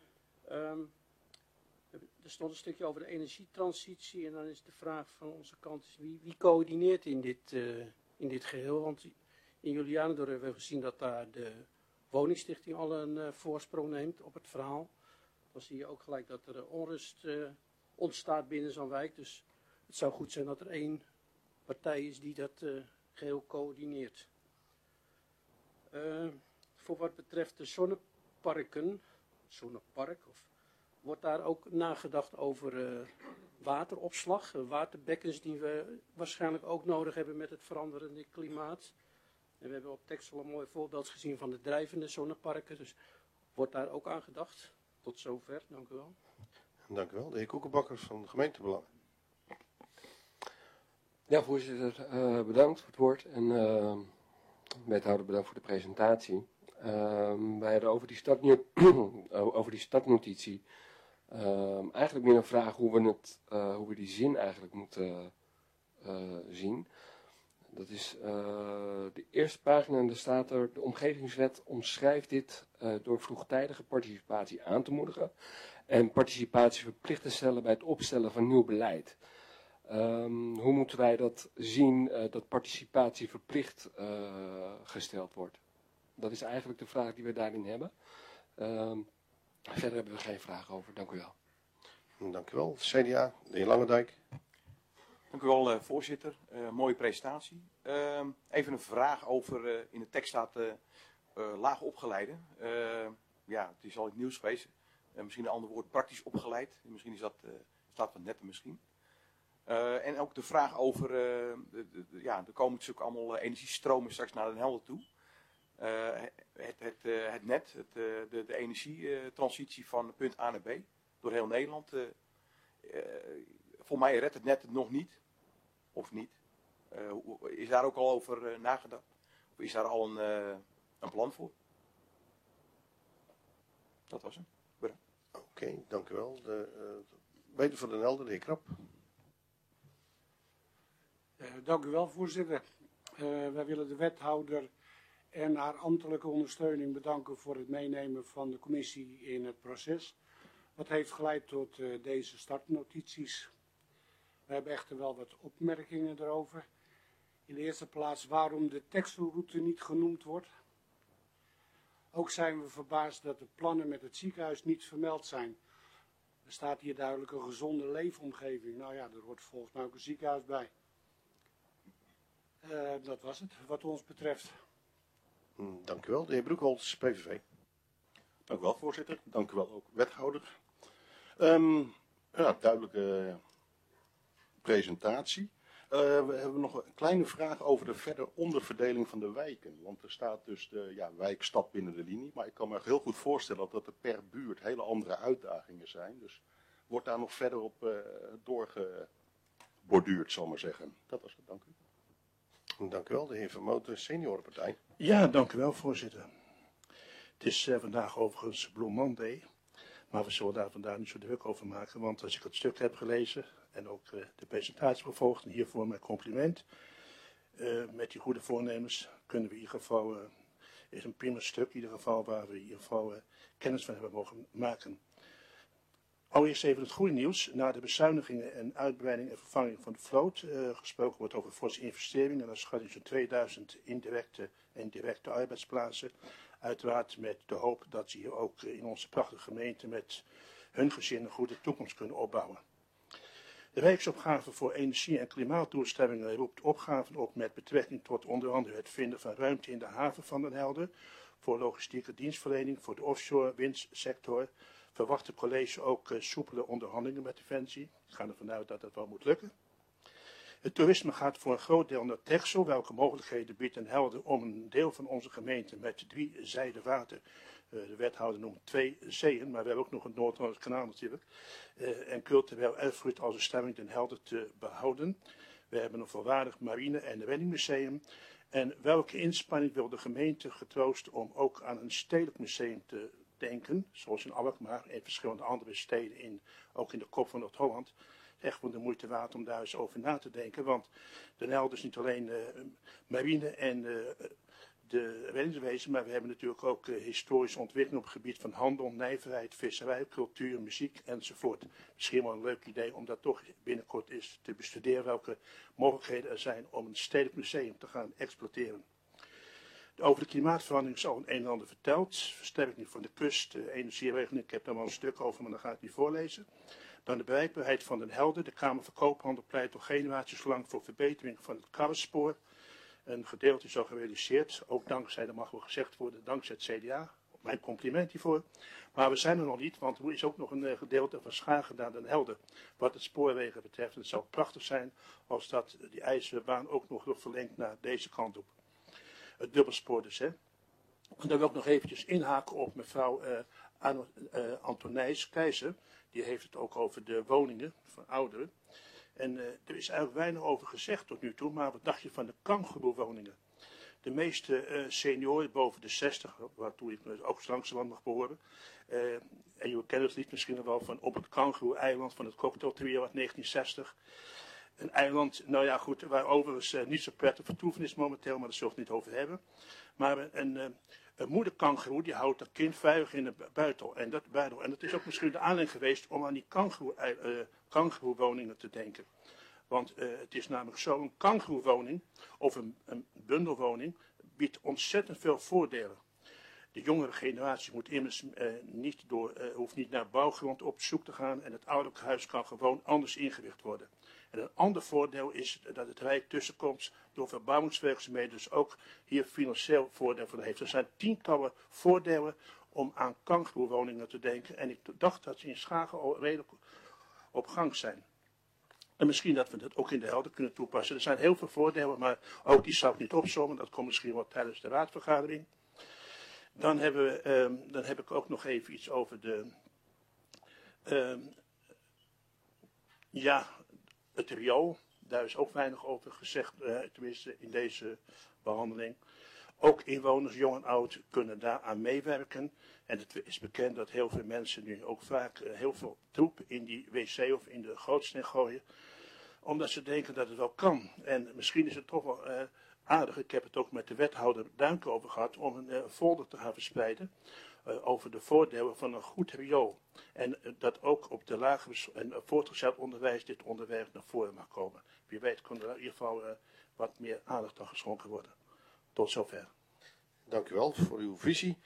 Er stond een stukje over de energietransitie en dan is de vraag van onze kant is wie coördineert in dit geheel? Want in Julianendorp hebben we gezien dat daar de woningstichting al een voorsprong neemt op het verhaal. Dan zie je ook gelijk dat er onrust ontstaat binnen zo'n wijk. Dus het zou goed zijn dat er één partij is die dat geheel coördineert. Voor wat betreft de zonnepark, wordt daar ook nagedacht over wateropslag, waterbekkens die we waarschijnlijk ook nodig hebben met het veranderende klimaat. En we hebben op tekst al een mooi voorbeeld gezien van de drijvende zonneparken, dus wordt daar ook aan gedacht. Tot zover, dank u wel. Dank u wel, de heer Koekenbakkers van de gemeentebelangen. Ja, voorzitter, bedankt voor het woord en wethouder bedankt voor de presentatie. Wij hadden over die startnotitie eigenlijk meer een vraag hoe we die zin eigenlijk moeten zien. Dat is de eerste pagina en daar staat er: de omgevingswet omschrijft dit door vroegtijdige participatie aan te moedigen en participatie verplicht te stellen bij het opstellen van nieuw beleid. Hoe moeten wij dat zien, dat participatie verplicht gesteld wordt? Dat is eigenlijk de vraag die we daarin hebben. Verder hebben we geen vragen over. Dank u wel. Dank u wel. CDA, de heer Langendijk. Dank u wel, voorzitter. Mooie presentatie. Even een vraag over, in de tekst staat laag opgeleide. Ja, het is al in het nieuws geweest. Misschien een ander woord, praktisch opgeleid. Misschien is dat, staat wat netter misschien. En ook de vraag over, ja, er komen natuurlijk allemaal energiestromen straks naar Den Helder toe. Het net, de energietransitie van punt A naar B, door heel Nederland. Voor mij redt het net het nog niet, of niet. Is daar ook al over nagedacht? Of is daar al een plan voor? Dat was hem. Bedankt. Oké, dank u wel. Beter voor Den Helder, de heer Krap. Dank u wel, voorzitter. Wij willen de wethouder en haar ambtelijke ondersteuning bedanken voor het meenemen van de commissie in het proces. Wat heeft geleid tot deze startnotities. We hebben echter wel wat opmerkingen erover. In de eerste plaats waarom de textelroute niet genoemd wordt. Ook zijn we verbaasd dat de plannen met het ziekenhuis niet vermeld zijn. Er staat hier duidelijk een gezonde leefomgeving. Nou ja, er hoort volgens mij ook een ziekenhuis bij. Dat was het, wat ons betreft. Dank u wel. De heer Broekholz, PVV. Dank u wel, voorzitter. Dank u wel ook, wethouder. Ja, duidelijke presentatie. We hebben nog een kleine vraag over de verdere onderverdeling van de wijken. Want er staat dus de wijk stad binnen de linie. Maar ik kan me heel goed voorstellen dat er per buurt hele andere uitdagingen zijn. Dus wordt daar nog verder op doorgeborduurd, zal ik maar zeggen. Dat was het, dank u. Dank u wel. De heer Vermoten, seniorenpartij. Ja, dank u wel, voorzitter. Het is vandaag overigens Blue Monday. Maar we zullen daar vandaag niet zo druk over maken. Want als ik het stuk heb gelezen en ook de presentatie gevolgd, en hiervoor mijn compliment. Met die goede voornemens kunnen we in ieder geval, is een prima stuk in ieder geval, waar we in ieder geval kennis van hebben mogen maken. Allereerst even het goede nieuws. Na de bezuinigingen en uitbreiding en vervanging van de vloot gesproken wordt over forse investeringen. En dat schat zo'n 2000 indirecte en directe arbeidsplaatsen. Uiteraard met de hoop dat ze hier ook in onze prachtige gemeente met hun gezin een goede toekomst kunnen opbouwen. De wijksopgave voor energie- en klimaatdoelstellingen roept opgaven op met betrekking tot onder andere het vinden van ruimte in de haven van Den Helder, voor logistieke dienstverlening, voor de offshore windsector. Verwacht het college ook soepele onderhandelingen met Defensie. Ik ga ervan uit dat dat wel moet lukken. Het toerisme gaat voor een groot deel naar Texel, welke mogelijkheden biedt Den Helder om een deel van onze gemeente met 3 zijden water, de wethouder noemt 2 zeeën, maar we hebben ook nog het Noord-Hollands kanaal natuurlijk, en cultureel erfgoed als een stemming Den Helder te behouden. We hebben een volwaardig marine- en reddingmuseum. En welke inspanning wil de gemeente getroost om ook aan een stedelijk museum te denken, zoals in Alkmaar en verschillende andere steden, ook in de kop van Noord-Holland. Echt wel de moeite waard om daar eens over na te denken, want Den Helder is niet alleen marine en de reddingswezen, maar we hebben natuurlijk ook historische ontwikkeling op het gebied van handel, nijverheid, visserij, cultuur, muziek enzovoort. Misschien wel een leuk idee om dat toch binnenkort eens te bestuderen welke mogelijkheden er zijn om een stedelijk museum te gaan exploiteren. Over de klimaatverandering is al een en ander verteld. Versterking van de kust, energieregeling, ik heb daar wel een stuk over, maar dan ga ik het niet voorlezen. Dan de bereikbaarheid van Den Helder. De Kamer van Koophandel pleit al generaties lang voor verbetering van het karrenspoor. Een gedeelte is al gerealiseerd, ook dankzij, dat mag wel gezegd worden, dankzij het CDA. Mijn compliment hiervoor. Maar we zijn er nog niet, want er is ook nog een gedeelte van Schagen naar Den Helder. Wat het spoorwegen betreft. Het zou prachtig zijn als dat die ijzeren baan ook nog wordt verlengd naar deze kant op. Het dubbelspoor dus, hè. En dan wil ik nog eventjes inhaken op mevrouw Antonijs Keizer. Die heeft het ook over de woningen van ouderen. En er is eigenlijk weinig over gezegd tot nu toe, maar wat dacht je van de kangoeroewoningen? De meeste senioren boven de 60, waartoe ik me ook langzamerhand mag behoren. En je kent het lied misschien wel van op het kangoeroe-eiland van het Cocktail Trio uit 1960. Een eiland, nou ja goed, waar overigens niet zo prettig vertoeven is momenteel, maar daar zullen we het niet over hebben. Maar een moederkangoeroe die houdt dat kind veilig in de buidel. En dat is ook misschien de aanleiding geweest om aan die kangoeroewoningen te denken. Want het is namelijk zo, een kangoeroewoning of een bundelwoning biedt ontzettend veel voordelen. De jongere generatie moet immers hoeft niet naar bouwgrond op zoek te gaan en het ouderlijk huis kan gewoon anders ingericht worden. En een ander voordeel is dat het Rijk tussenkomst door verbouwingswerkzaamheden dus ook hier financieel voordeel voor heeft. Er zijn tientallen voordelen om aan kangoeroewoningen te denken en ik dacht dat ze in Schagen al redelijk op gang zijn. En misschien dat we dat ook in de Helder kunnen toepassen. Er zijn heel veel voordelen, maar ook die zou ik niet opzommen. Dat komt misschien wel tijdens de raadsvergadering. Dan heb ik ook nog even iets over het riool. Daar is ook weinig over gezegd, tenminste in deze behandeling. Ook inwoners, jong en oud, kunnen daaraan meewerken. En het is bekend dat heel veel mensen nu ook vaak heel veel troep in die wc of in de gootsteen gooien. Omdat ze denken dat het wel kan. En misschien is het toch wel aardig, ik heb het ook met de wethouder Duinke over gehad, om een folder te gaan verspreiden over de voordelen van een goed riool. En dat ook op de lager en voortgezet onderwijs dit onderwerp naar voren mag komen. Wie weet kan er in ieder geval wat meer aandacht aan geschonken worden. Tot zover. Dank u wel voor uw visie. De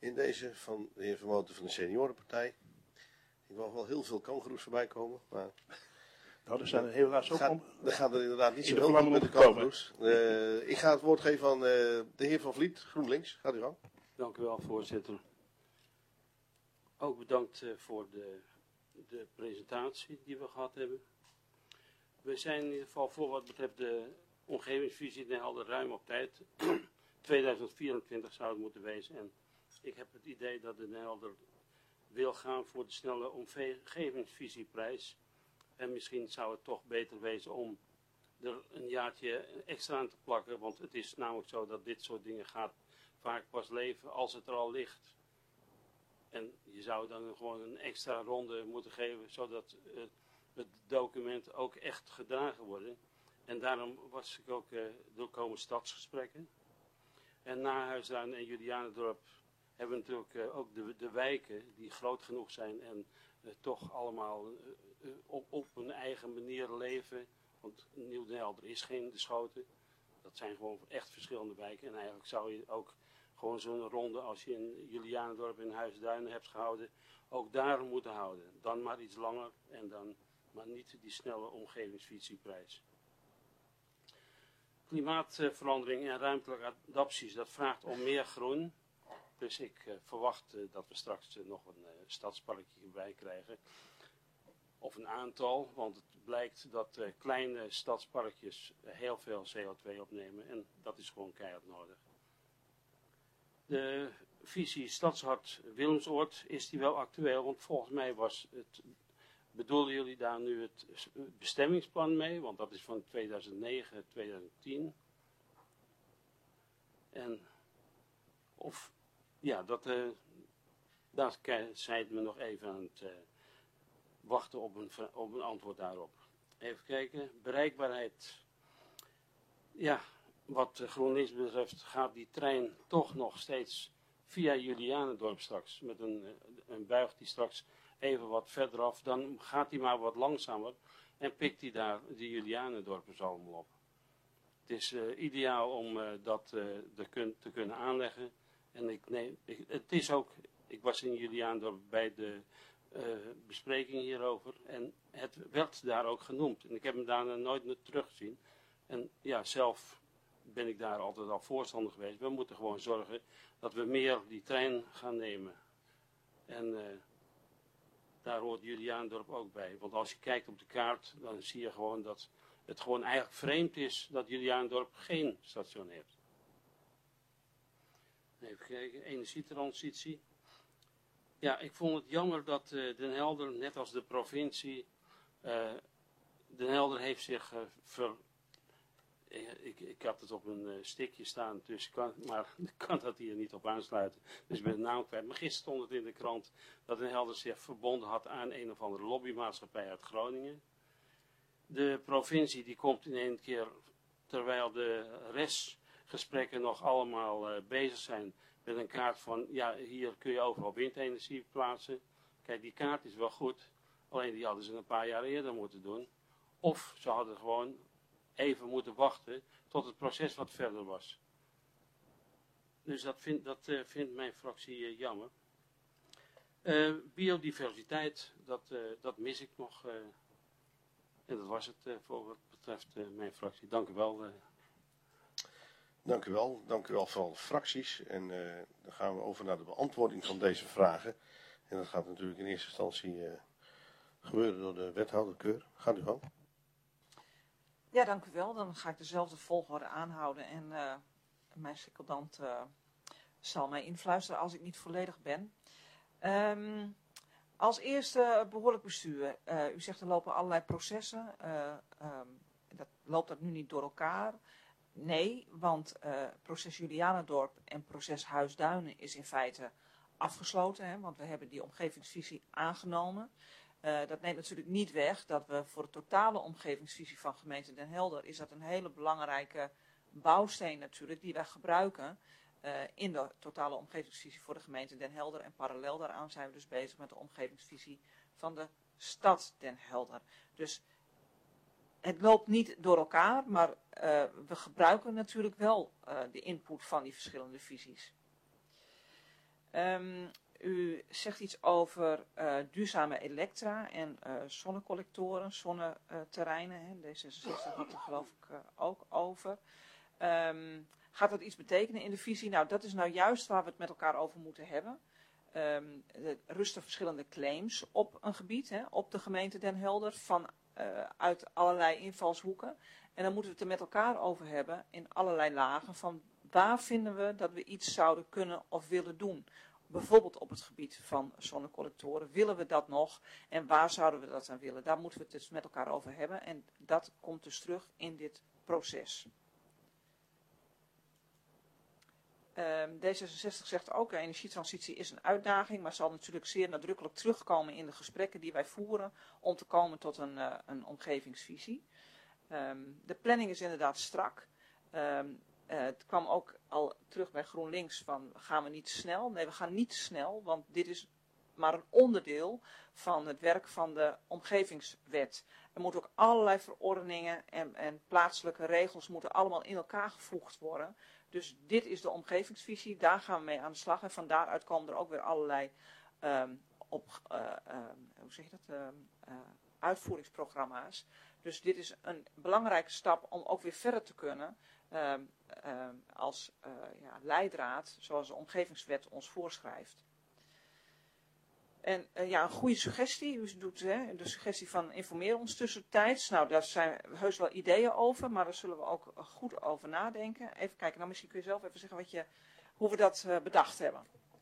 in deze van de heer Vermoten van de Seniorenpartij. Ik wou wel heel veel kangoeroes voorbij komen, maar... Nou, er zijn er helaas ook Dan gaat er inderdaad niet zo in de heel veel met de verlangen kangoeroes. Ik ga het woord geven aan de heer Van Vliet, GroenLinks. Gaat u gang. Dank u wel, voorzitter. Ook bedankt voor de presentatie die we gehad hebben. We zijn in ieder geval voor wat betreft de omgevingsvisie Den Helder ruim op tijd. 2024 zou het moeten wezen. En ik heb het idee dat de Den Helder wil gaan voor de snelle omgevingsvisieprijs. En misschien zou het toch beter wezen om er een jaartje extra aan te plakken. Want het is namelijk zo dat dit soort dingen gaat vaak pas leven als het er al ligt. En je zou dan gewoon een extra ronde moeten geven, zodat het document ook echt gedragen wordt. En daarom was ik ook doorkomen stadsgesprekken. En na Huisduin en Julianendorp hebben we natuurlijk ook de wijken die groot genoeg zijn en toch allemaal op hun eigen manier leven. Want Nieuw-Den Helder is geen De Schoten. Dat zijn gewoon echt verschillende wijken. En eigenlijk zou je ook gewoon zo'n ronde als je in Julianendorp en Huisduinen hebt gehouden, ook daar moeten houden. Dan maar iets langer en dan maar niet die snelle omgevingsvisieprijs. Klimaatverandering en ruimtelijke adapties, dat vraagt om meer groen. Dus ik verwacht dat we straks nog een stadsparkje bij krijgen. Of een aantal, want het blijkt dat kleine stadsparkjes heel veel CO2 opnemen en dat is gewoon keihard nodig. De visie Stadshart Willemsoord, is die wel actueel? Want volgens mij bedoelden jullie daar nu het bestemmingsplan mee? Want dat is van 2009, 2010. En, of, ja, daar zijn we nog even aan het wachten op een antwoord daarop. Even kijken, bereikbaarheid. Ja, wat GroenLinks betreft gaat die trein toch nog steeds via Julianendorp straks. Met een buig die straks even wat verderaf. Dan gaat hij maar wat langzamer en pikt hij daar de Julianendorpers allemaal op. Het is ideaal om dat te kunnen aanleggen. En ik was in Julianendorp bij de bespreking hierover. En het werd daar ook genoemd. En ik heb hem daarna nooit meer teruggezien. En ja, zelf ben ik daar altijd al voorstander geweest. We moeten gewoon zorgen dat we meer die trein gaan nemen. En daar hoort Julianendorp ook bij. Want als je kijkt op de kaart, dan zie je gewoon dat het gewoon eigenlijk vreemd is dat Julianendorp geen station heeft. Even kijken, energietransitie. Ja, ik vond het jammer dat Den Helder, net als de provincie, Den Helder heeft zich ik had het op een stickje staan, dus maar ik kan dat hier niet op aansluiten. Dus ik ben de naam kwijt. Maar gisteren stond het in de krant dat Den Helder zich verbonden had aan een of andere lobbymaatschappij uit Groningen. De provincie die komt in één keer, terwijl de restgesprekken nog allemaal bezig zijn, met een kaart van, ja, hier kun je overal windenergie plaatsen. Kijk, die kaart is wel goed, alleen die hadden ze een paar jaar eerder moeten doen. Of ze hadden gewoon even moeten wachten tot het proces wat verder was. Dus dat vindt mijn fractie jammer. Biodiversiteit, dat mis ik nog. En dat was het voor wat betreft mijn fractie. Dank u wel. Dank u wel voor alle fracties. En dan gaan we over naar de beantwoording van deze vragen. En dat gaat natuurlijk in eerste instantie gebeuren door de wethouder Keur. Gaat u gang. Ja, dank u wel. Dan ga ik dezelfde volgorde aanhouden en mijn secondant zal mij influisteren als ik niet volledig ben. Als eerste behoorlijk bestuur. U zegt er lopen allerlei processen. Loopt dat nu niet door elkaar? Nee, want proces Julianendorp en proces Huisduinen is in feite afgesloten. Hè, want we hebben die omgevingsvisie aangenomen. Dat neemt natuurlijk niet weg dat we voor de totale omgevingsvisie van gemeente Den Helder is dat een hele belangrijke bouwsteen natuurlijk die wij gebruiken in de totale omgevingsvisie voor de gemeente Den Helder. En parallel daaraan zijn we dus bezig met de omgevingsvisie van de stad Den Helder. Dus het loopt niet door elkaar, maar we gebruiken natuurlijk wel de input van die verschillende visies. U zegt iets over duurzame elektra en zonnecollectoren, zonneterreinen. D66 had er geloof ik ook over. Gaat dat iets betekenen in de visie? Nou, dat is nou juist waar we het met elkaar over moeten hebben. Er rusten verschillende claims op een gebied, op de gemeente Den Helder, uit allerlei invalshoeken. En dan moeten we het er met elkaar over hebben in allerlei lagen van waar vinden we dat we iets zouden kunnen of willen doen. Bijvoorbeeld op het gebied van zonnecollectoren. Willen we dat nog en waar zouden we dat aan willen? Daar moeten we het dus met elkaar over hebben en dat komt dus terug in dit proces. D66 zegt ook, energietransitie is een uitdaging, maar zal natuurlijk zeer nadrukkelijk terugkomen in de gesprekken die wij voeren om te komen tot een omgevingsvisie. De planning is inderdaad strak. Het kwam ook al terug bij GroenLinks van, gaan we niet snel? Nee, we gaan niet snel, want dit is maar een onderdeel van het werk van de omgevingswet. Er moeten ook allerlei verordeningen en plaatselijke regels moeten allemaal in elkaar gevoegd worden. Dus dit is de omgevingsvisie, daar gaan we mee aan de slag. En van daaruit komen er ook weer allerlei uitvoeringsprogramma's. Dus dit is een belangrijke stap om ook weer verder te kunnen als leidraad, zoals de omgevingswet ons voorschrijft. En een goede suggestie, u doet de suggestie van informeer ons tussentijds. Nou, daar zijn heus wel ideeën over, maar daar zullen we ook goed over nadenken. Even kijken, nou misschien kun je zelf even zeggen hoe we dat bedacht hebben.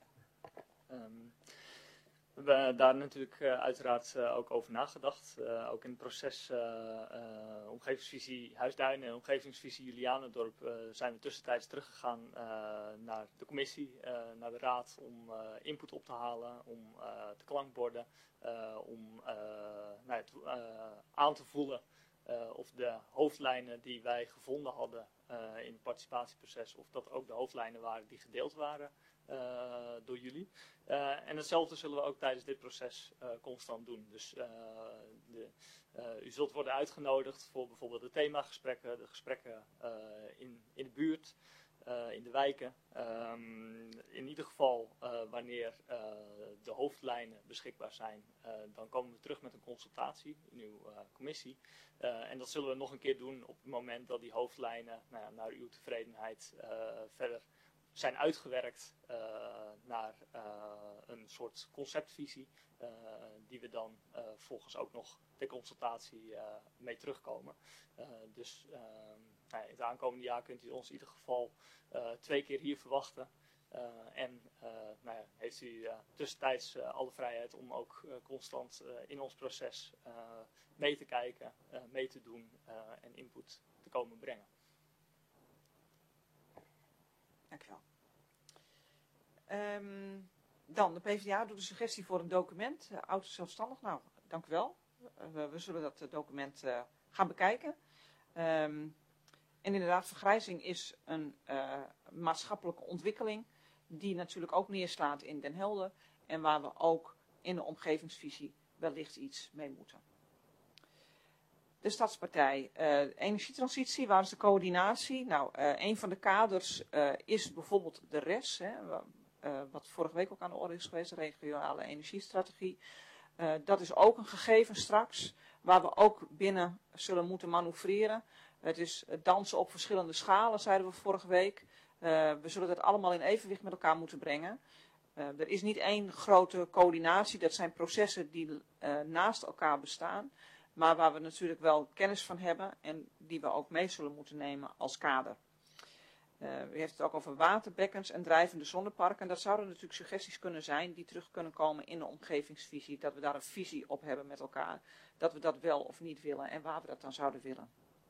We hebben daar natuurlijk uiteraard ook over nagedacht. Ook in het proces omgevingsvisie Huisduinen en omgevingsvisie Julianendorp zijn we tussentijds teruggegaan naar de commissie, naar de raad om input op te halen, om te klankborden, om aan te voelen of de hoofdlijnen die wij gevonden hadden in het participatieproces, of dat ook de hoofdlijnen waren die gedeeld waren door jullie. En hetzelfde zullen we ook tijdens dit proces constant doen. Dus u zult worden uitgenodigd voor bijvoorbeeld de themagesprekken, de gesprekken in de buurt, in de wijken. In ieder geval wanneer de hoofdlijnen beschikbaar zijn, dan komen we terug met een consultatie in uw commissie. En dat zullen we nog een keer doen op het moment dat die hoofdlijnen naar uw tevredenheid verder zijn uitgewerkt naar een soort conceptvisie die we dan volgens ook nog ter consultatie mee terugkomen. Dus in het aankomende jaar kunt u ons in ieder geval 2 keer hier verwachten. Heeft u tussentijds alle vrijheid om ook constant in ons proces mee te kijken, mee te doen en input te komen brengen. Dankjewel. Dan de PvdA doet een suggestie voor een document, autozelfstandig. Nou, dank u wel. We zullen dat document gaan bekijken. En inderdaad, vergrijzing is een maatschappelijke ontwikkeling die natuurlijk ook neerslaat in Den Helder en waar we ook in de omgevingsvisie wellicht iets mee moeten. De Stadspartij, energietransitie, waar is de coördinatie? Nou, een van de kaders is bijvoorbeeld de RES, wat vorige week ook aan de orde is geweest, de regionale energiestrategie. Dat is ook een gegeven straks, waar we ook binnen zullen moeten manoeuvreren. Het is dansen op verschillende schalen, zeiden we vorige week. We zullen dat allemaal in evenwicht met elkaar moeten brengen. Er is niet één grote coördinatie, dat zijn processen die naast elkaar bestaan. Maar waar we natuurlijk wel kennis van hebben en die we ook mee zullen moeten nemen als kader. U heeft het ook over waterbekkens en drijvende zonneparken. Dat zouden natuurlijk suggesties kunnen zijn die terug kunnen komen in de omgevingsvisie. Dat we daar een visie op hebben met elkaar. Dat we dat wel of niet willen en waar we dat dan zouden willen.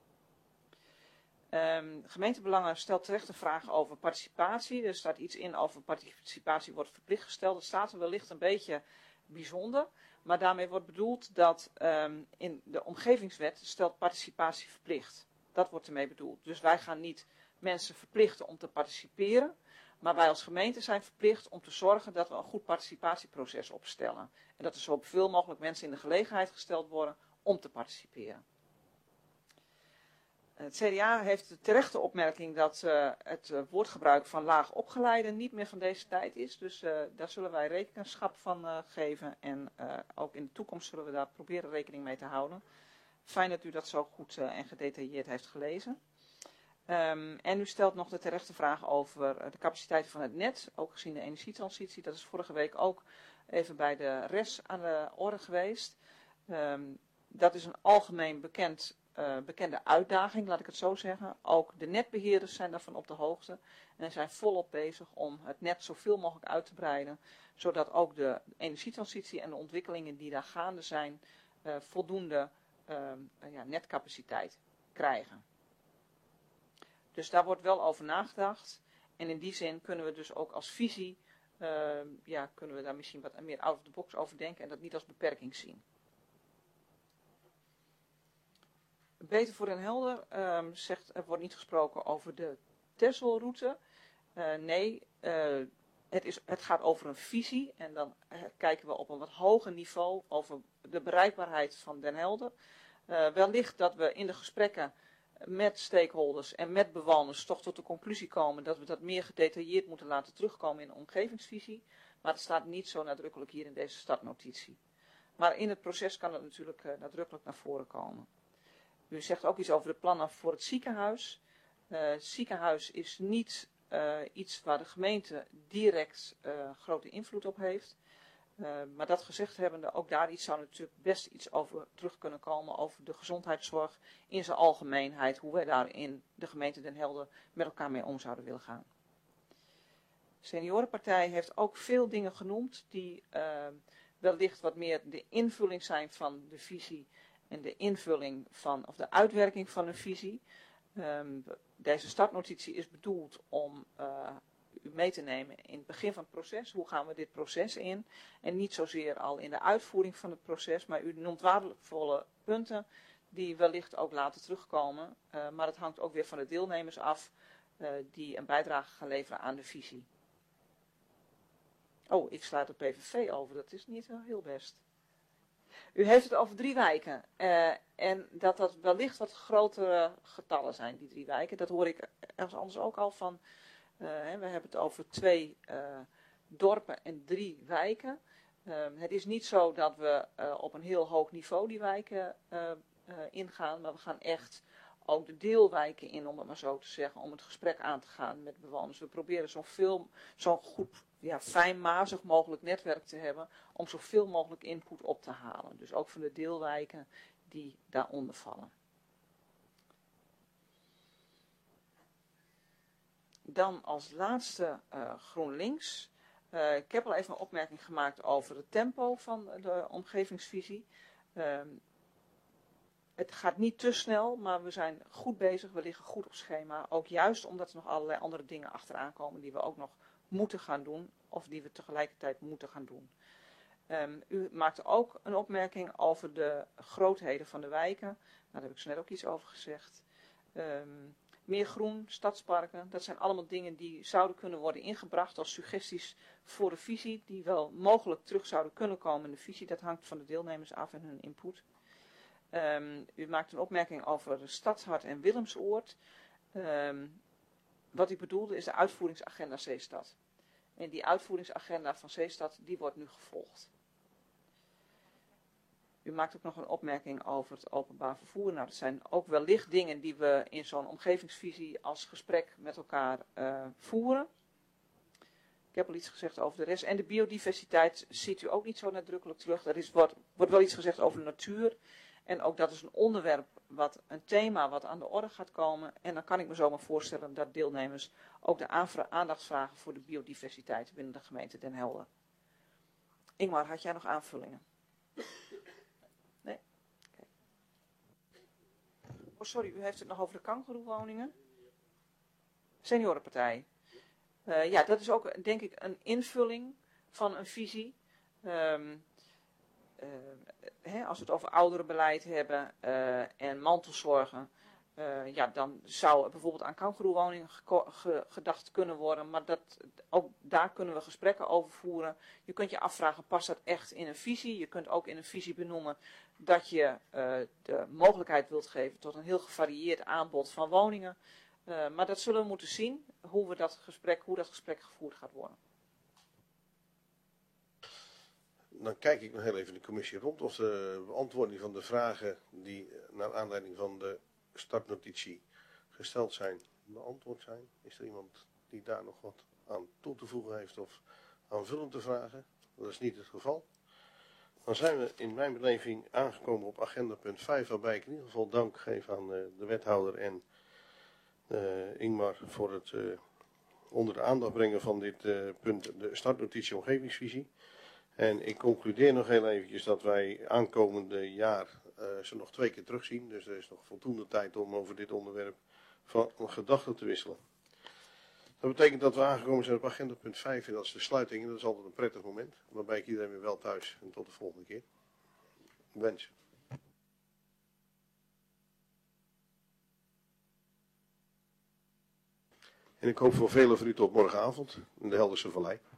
Gemeentebelangen stelt terecht een vraag over participatie. Er staat iets in over participatie wordt verplicht gesteld. Dat staat er wellicht een beetje bijzonder. Maar daarmee wordt bedoeld dat in de omgevingswet stelt participatie verplicht. Dat wordt ermee bedoeld. Dus wij gaan niet mensen verplichten om te participeren. Maar wij als gemeente zijn verplicht om te zorgen dat we een goed participatieproces opstellen. En dat er zoveel mogelijk mensen in de gelegenheid gesteld worden om te participeren. Het CDA heeft de terechte opmerking dat het woordgebruik van laag opgeleiden niet meer van deze tijd is. Dus daar zullen wij rekenschap van geven en ook in de toekomst zullen we daar proberen rekening mee te houden. Fijn dat u dat zo goed en gedetailleerd heeft gelezen. En u stelt nog de terechte vraag over de capaciteiten van het net, ook gezien de energietransitie. Dat is vorige week ook even bij de RES aan de orde geweest. Dat is een algemeen bekende uitdaging, laat ik het zo zeggen. Ook de netbeheerders zijn daarvan op de hoogte en zijn volop bezig om het net zoveel mogelijk uit te breiden, zodat ook de energietransitie en de ontwikkelingen die daar gaande zijn voldoende netcapaciteit krijgen. Dus daar wordt wel over nagedacht en in die zin kunnen we dus ook als visie, kunnen we daar misschien wat meer out of the box over denken en dat niet als beperking zien. Beter voor Den Helder zegt, er wordt niet gesproken over de Texelroute. Het gaat over een visie en dan kijken we op een wat hoger niveau over de bereikbaarheid van Den Helder. Wellicht dat we in de gesprekken met stakeholders en met bewoners toch tot de conclusie komen dat we dat meer gedetailleerd moeten laten terugkomen in de omgevingsvisie. Maar het staat niet zo nadrukkelijk hier in deze startnotitie. Maar in het proces kan het natuurlijk nadrukkelijk naar voren komen. U zegt ook iets over de plannen voor het ziekenhuis. Het ziekenhuis is niet iets waar de gemeente direct grote invloed op heeft. Maar dat gezegd hebbende, ook daar zou natuurlijk best iets over terug kunnen komen over de gezondheidszorg in zijn algemeenheid. Hoe wij daar in de gemeente Den Helder met elkaar mee om zouden willen gaan. De seniorenpartij heeft ook veel dingen genoemd die wellicht wat meer de invulling zijn van de visie en de invulling van, of de uitwerking van een visie. Deze startnotitie is bedoeld om u mee te nemen in het begin van het proces. Hoe gaan we dit proces in? En niet zozeer al in de uitvoering van het proces, maar u noemt waardevolle punten die wellicht ook later terugkomen. Maar het hangt ook weer van de deelnemers af die een bijdrage gaan leveren aan de visie. Oh, ik sluit de PVV over. Dat is niet heel best. U heeft het over 3 wijken en dat wellicht wat grotere getallen zijn, die 3 wijken. Dat hoor ik ergens anders ook al van. We hebben het over 2 dorpen en 3 wijken. Het is niet zo dat we op een heel hoog niveau die wijken ingaan, maar we gaan echt ook de deelwijken in, om het maar zo te zeggen, om het gesprek aan te gaan met bewoners. We proberen zo'n goed, fijnmazig mogelijk netwerk te hebben om zoveel mogelijk input op te halen. Dus ook van de deelwijken die daaronder vallen. Dan als laatste GroenLinks. Ik heb al even een opmerking gemaakt over het tempo van de omgevingsvisie. Het gaat niet te snel, maar we zijn goed bezig, we liggen goed op schema. Ook juist omdat er nog allerlei andere dingen achteraan komen die we ook nog moeten gaan doen, of die we tegelijkertijd moeten gaan doen. U maakte ook een opmerking over de grootheden van de wijken. Nou, daar heb ik zo net ook iets over gezegd. Meer groen, stadsparken, dat zijn allemaal dingen die zouden kunnen worden ingebracht als suggesties voor de visie, die wel mogelijk terug zouden kunnen komen in de visie. Dat hangt van de deelnemers af en hun input. U maakt een opmerking over Stadshart en Willemsoord. Wat ik bedoelde is de uitvoeringsagenda Zeestad. En die uitvoeringsagenda van Zeestad, die wordt nu gevolgd. U maakt ook nog een opmerking over het openbaar vervoer. Nou, dat zijn ook wellicht dingen die we in zo'n omgevingsvisie als gesprek met elkaar voeren. Ik heb al iets gezegd over de rest. En de biodiversiteit ziet u ook niet zo nadrukkelijk terug. Er wordt wel iets gezegd over de natuur. En ook dat is een onderwerp, een thema wat aan de orde gaat komen. En dan kan ik me zomaar voorstellen dat deelnemers ook de aandacht vragen voor de biodiversiteit binnen de gemeente Den Helder. Ingmar, had jij nog aanvullingen? Nee? Okay. Oh, sorry, u heeft het nog over de kangoeroewoningen? Seniorenpartij. Ja, dat is ook denk ik een invulling van een visie. Als we het over ouderenbeleid hebben en mantelzorgen, ja, dan zou er bijvoorbeeld aan kangoeroewoningen gedacht kunnen worden. Maar ook daar kunnen we gesprekken over voeren. Je kunt je afvragen, past dat echt in een visie? Je kunt ook in een visie benoemen dat je de mogelijkheid wilt geven tot een heel gevarieerd aanbod van woningen. Maar dat zullen we moeten zien, hoe dat gesprek gevoerd gaat worden. Dan kijk ik nog heel even de commissie rond of de beantwoording van de vragen die naar aanleiding van de startnotitie gesteld zijn, beantwoord zijn. Is er iemand die daar nog wat aan toe te voegen heeft of aanvullende vragen? Dat is niet het geval. Dan zijn we in mijn beleving aangekomen op agenda punt 5, waarbij ik in ieder geval dank geef aan de wethouder en Ingmar voor het onder de aandacht brengen van dit punt, de startnotitie omgevingsvisie. En ik concludeer nog heel eventjes dat wij aankomende jaar ze nog 2 keer terugzien. Dus er is nog voldoende tijd om over dit onderwerp van gedachten te wisselen. Dat betekent dat we aangekomen zijn op agenda punt 5 en dat is de sluiting. En dat is altijd een prettig moment. Waarbij ik iedereen weer wel thuis en tot de volgende keer wens. En ik hoop voor velen van u tot morgenavond in de Helderse Vallei.